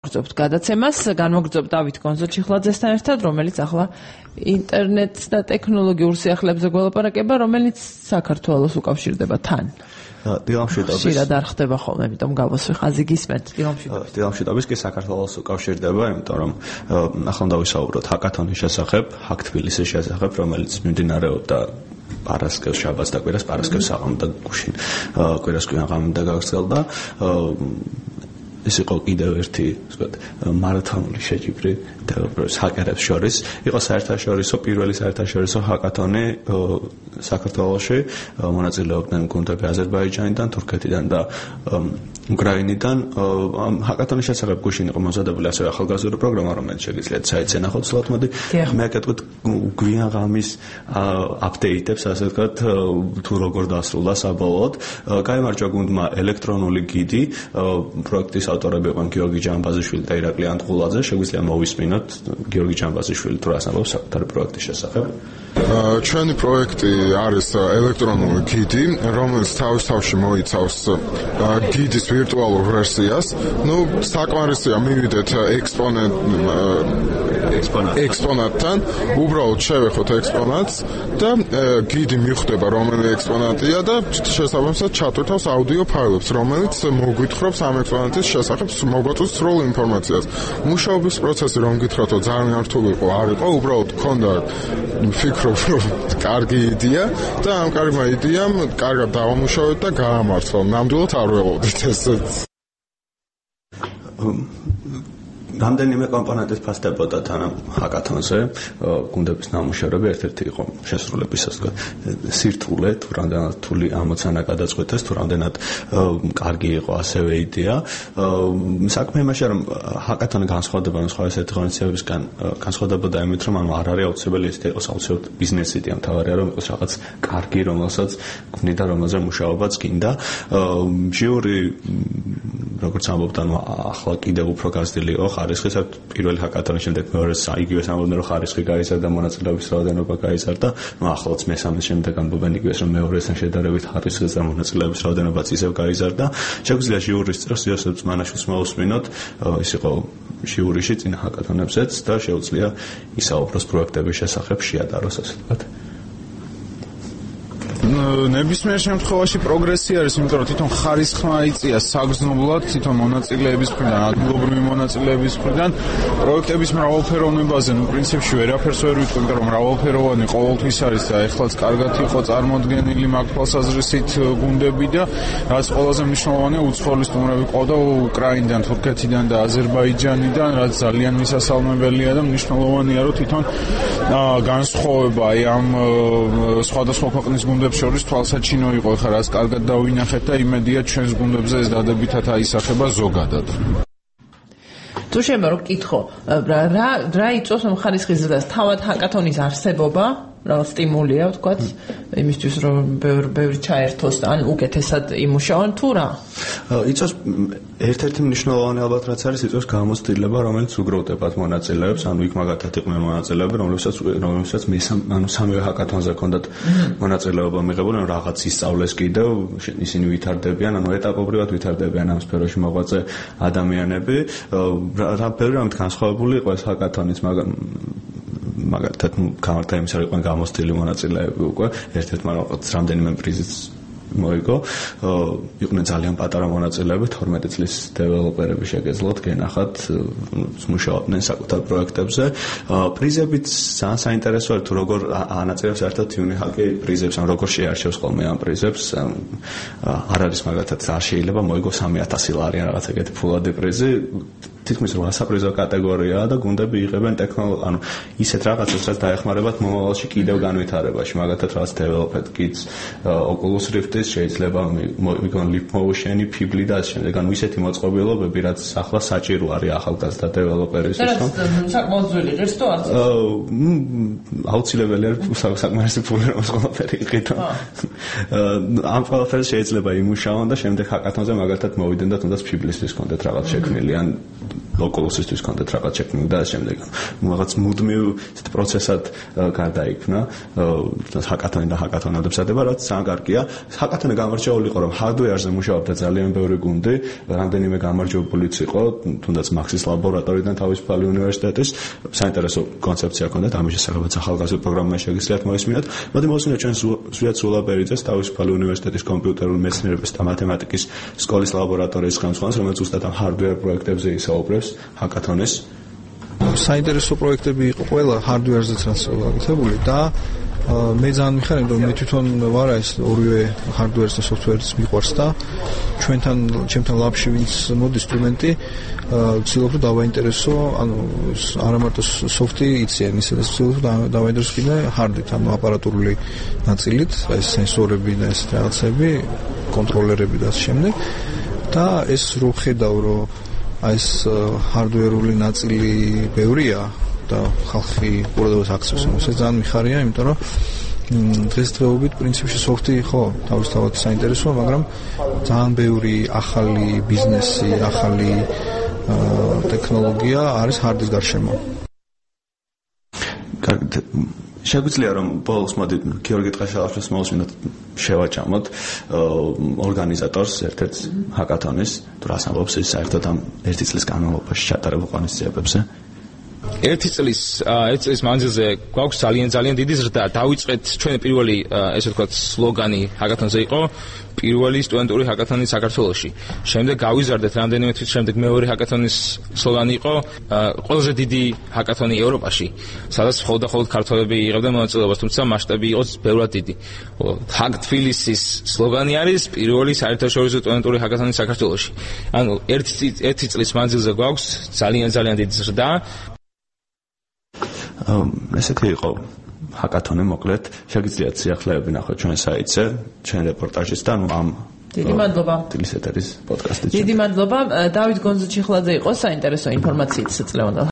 გრძობთ გადაცემას, განმოგრძობ დავით კონზოჩიხლაძესთან ერთად, რომელიც ახლა ინტერნეტს და ტექნოლოგიურ სიახლეებზე გველაპარაკება, რომელიც საქართველოს უკავშირდება თან. ხშირად არ ხდება ხოლმე, იმიტომ გავოსვი ხაზი გისმენთ დილამშვიდობის კი საქართველოს უკავშირდება, იმიტომ რომ ახლა დავისაუბროთ ჰაკათონის შესახებ, ჰაკ თბილისის შესახებ, რომელიც მიმდინარეობდა პარასკევს, შაბათს და კვირას, პარასკევს საღამო და გუშინ კვირას კვირაღამი და გაგრძელდა. ეს იყო კიდევ ერთი, ვთქვათ, მარათონული შეჯიბრი ჰაკერებს შორის. იყო საერთაშორისო პირველი საერთაშორისო ჰაკათონი საქართველოში, მონაწილეობდნენ გუნდები აზერბაიჯანიდან, თურქეთიდან და უკრაინიდან. ჰაკათონის შესახებ გუშინ იყო მომზადებული ასევე ახალგაზრდა პროგრამა, რომელიც შეგიძლიათ საიტზე ნახოთ. სულაც მოდი მე აკეთებ გვიან ღამის აპდეიტებს, ასე ვთქვათ, თუ როგორ დასრულდა საბოლოოდ. გაიმარჯვა გუნდმა ელექტრონული გიდი, პროექტის ავტორები იყვნენ გიორგი ჯამბაზიშვილი და ირაკლი ანტღულაძე. შეგვიძლია მოვისმინოთ გიორგი ჯამბაზიშვილი თუ რას ამბობს საკუთარი პროექტის შესახებ. ჩვენი პროექტი არის ელექტრონული გიდი, რომელიც თავში მოიცავს გიდის ვირტუალურ ვერსიას. საკმარისია მივიდეთ ექსპონატთან, უბრალოდ შევეხოთ ექსპონატს და გიდი მიხვდება რომელი ექსპონატია და შესაბამისად ჩატვირთავს აუდიო ფაილებს, რომელიც მოგვითხრობს ამ ექსპონატის შესახებ, მოგვაწვდის სრულ ინფორმაციას. მუშაობის პროცესი რომ გითხრათო ძალიან რთული იყო, არ იყო, უბრალოდ გქონდა ვფიქრობ, რომ კარგი იდეა და ამ კარგმა იდეამ კარგად დავამუშავეთ და გაამართლა. ნამდვილად არ ველოდით ესეც. რამდენიმე კომპონენტის ფასდებოდა თან ჰაკათონზე, გუნდების ნამუშევრები ერთ-ერთი იყო შესრულებისას, სირთულე, თუ რამდენად რთული ამოცანა გადაწყვეტეს, თუ რამდენად კარგი იყო ასევე იდეა. საქმე იმაშია, რომ ჰაკათონი განსხვავდება სხვა ესეთი ღონისძიებებისგან, განსხვავდებოდა იმით, რომ არ არის აუცილებელი ეს იყოს აუცილებლად ბიზნეს იდეა, მთავარია რომ იყოს რაღაც კარგი, რომელსაც გვნიდა, რომელზე მუშაობაც გინდა. ჟიური როგორც ამბობდა, ახლა კიდევ უფრო გაზრდილი იყო ხარისხის, პირველი ჰაკათონის შემდეგ მეორე იგივეს ამბობდნენ, რომ ხარისხი გაიზარდა, მონაწილეობის რაოდენობა გაიზარდა. ახლაც მესამის შემდეგ ამბობენ იგივეს, რომ მეორესთან შედარებით ხარისხის და მონაწილეობის რაოდენობაც ისევ გაიზარდა. შეგვიძლია ჟიურის წევს იოსებ წმანაშვილს მოვუსმინოთ, ის იყო ჟიურიში წინა ჰაკათონებზეც და შეუძლია ისაუბროს პროექტების შესახებ, შეადაროს, ასე ვთქვათ. ნებისმიერ შემთხვევაში პროგრესი არის, იმიტომ რომ თვითონ ხარისხმა იწია საგრძნობლად, თვითონ მონაწილეების მხრიდან, ადგილობრივი მონაწილეების მხრიდან, პროექტების მრავალფეროვნებაზე, პრინციპში ვერაფერს ვერ ვიტყვი, იმიტომ რომ მრავალფეროვანი ყოველთვის არის და ეხლაც კარგად იყო წარმოდგენილი მაგ თვალსაზრისით გუნდები და რაც ყველაზე მნიშვნელოვანია, უცხოელი სტუმრები ყავდა უკრაინიდან, თურქეთიდან და აზერბაიჯანიდან, რაც ძალიან მისასალმებელია და მნიშვნელოვანია, რომ თვითონ განსხვავება აი ამ სხვადასხვა ქვეყნის გუნდებს შორის თვალსაჩინო იყო, ხა რაც კარგად დავინახეთ და იმედია ჩვენს გუნდებზე ეს დადებითად აისახება ზოგადად. თუ შემო რომ კითხო, რა იწვევს ხარისხის ზრდას? თავად ჰაკათონის არსებობა, რა სტიმულია, ვთქვათ, იმისთვის რომ ბევრი ჩაერთოს ან უკეთესად იმუშაონ თუ რა? იწვევს ერთ-ერთი მნიშვნელოვანი ალბათ რაც არის, იწვევს გამოცდილება, რომელიც უგროვდებათ მონაწილეებს, ანუ იქ მაგათად იყვნენ მონაწილეები, რომლებსაც სამივე ჰაკათონზე ჰქონდათ მონაწილეობა მიღებული, ანუ რაღაც ისწავლეს კიდევ, ისინი ვითარდებიან, ანუ ეტაპობრივად ვითარდებიან ამ სფეროში მოღვაწე ადამიანები. ბევრი რამით განსხვავებული იყო ეს ჰაკათონის, მაგალითად, გამართა იმის არ იყვნენ გამოცდილი მონაწილეები უკვე, ერთ-ერთმა რამდენიმე პრიზიც მოიგო, იყვნენ ძალიან პატარა მონაწილეები, 12 წლის დეველოპერები შეგეძლოთ გენახათ, მუშაობდნენ საკუთარ პროექტებზე. პრიზებიც ძალიან საინტერესოა, თუ როგორ ანაწილებს ერთად UniHack-ი პრიზებს, ან როგორ შეარჩევს ხოლმე ამ პრიზებს. არ არის მაგალითად, არ შეიძლება მოიგო 3000 ლარი ან რაღაც ეგეთი ფულადი პრიზი. თითქმის 8 საპრიზო კატეგორიაა და გუნდები იღებენ ანუ ისეთ რაღაცას, რაც დაეხმარებათ მომავალში კიდევ განვითარებაში, მაგალითად რაღაც developed kits, Oculus Rift-ის შეიძლება მიგონ Leap Motion-ი, Fibli და ასე შემდეგ. ანუ ისეთი მოწყობილობები, რაც ახლა საჭირო არის ახალგაზრდა დეველოპერისთვის. საკმაოდ ძველი ღირს თუ არც? აუცილებელი არის საკმარისი ფული რომ ყველაფერი იყიდო. ამ ყველაფერს შეიძლება იმუშაონ და შემდეგ ჰაკათონზე მაგალითად მოვიდენ და თუნდაც Fibli-ისთვის კონდეთ რაღაც შექმნილი ან ლოკალუსისთვის კონდეთ რაღაც ჩეკინგი და შემდეგ რაღაც მუდმივ ისეთ პროცესად გარდაიქმნა ჰაკათონი და ჰაკათონადებს ადება რაც ძალიან კარგია ჰაკათონი გამარჯვებული იყო რომ ჰარდვერზე მუშაობდა ძალიან ბევრი გუნდი რამდენიმე გამარჯვებულიც იყო თუნდაც მაქსის ლაბორატორიიდან თავისუფალი უნივერსიტეტის საინტერესო კონცეფცია ჰქონდათ ამის შესახებაც ახალგაზრდა პროგრამა შეგიძლიათ მოისმინოთ მოდი მოვისმინოთ ჩვენ ზვიად სულაბერიძეს თავისუფალი უნივერსიტეტის კომპიუტერული მეცნიერების და მათემატიკის სკოლის ლაბორატორიის ხელმძღვანელს რომელიც უბრალოდ ამ ჰარდვერ პროექტებზე ისაუბრებს ჰაკათონის საინტერესო პროექტები იყო ყველა ჰარდვერზეც რაც გაკეთებული და მე ძალიან მიხარია რომ მე თვითონ ვარ ეს ორივე ჰარდვერს და სოფტვერს მიყვარს და ჩემთან ლაბში ვინც მოდის სტუდენტი ვცდილობ რომ დავაინტერესო ანუ არა მარტო სოფტი იციან ისე და ვცდილობ რომ დავაინტერესო კიდე ჰარდით ანუ აპარატურული ნაწილით ეს სენსორები და ეს რაღაცები კონტროლერები და ამ შემდეგ და ეს რო ხედავ რომ აი ეს ჰარდვერული ნაწილი ბევრია და ხალხი ყურადღებას აქცევს ამას ეს ძალიან მიხარია იმიტომ რომ დღესდღეობით პრინციპში სოფტი ხო თავისთავად საინტერესოა მაგრამ ძალიან ბევრი ახალი ბიზნესი ახალი ტექნოლოგია არის ჰარდის გარშემო შეგვიძლია რომ ბოლოს მოდი გიორგი ტყეშალაშვილს მოვუსმინოთ შევაჭამოთ ორგანიზატორს ერთ-ერთ ჰაკათონის თუ რას ამბობს ის საერთოდ ამ ერთი წლის განმავლობაში ჩატარებულ ღონისძიებებზე ერთი წლის მანძილზე გვაქვს ძალიან დიდი ზრდა. დავიწყეთ ჩვენ პირველი ესე ვთქვათ სლოგანი ჰაკათონზე იყო პირველი სტუდენტური ჰაკათონი საქართველოში. შემდეგ გავიზარდეთ რამდენიმე თვის შემდეგ მეორე ჰაკათონის სლოგანი იყო ყველაზე დიდი ჰაკათონი ევროპაში, სადაც მხოლოდ ქართველები იღებდნენ მონაწილეობას, თუმცა მასშტაბი იყო ბევრად დიდი. ჰაკ თბილისის სლოგანი არის პირველი საერთაშორისო სტუდენტური ჰაკათონი საქართველოში. ანუ ერთი წლის მანძილზე გვაქვს ძალიან დიდი ზრდა. ესეთი იყო ჰაკათონი მოკლედ შეგიძლიათ სიახლეები ნახოთ ჩვენ საიტზე ჩვენ რეპორტაჟის და ამ დიდი მადლობა ტელესეტერის პოდკასტით დიდი მადლობა დავით გონზუჩიხლაძე იყო საინტერესო ინფორმაციით საწლევანდელ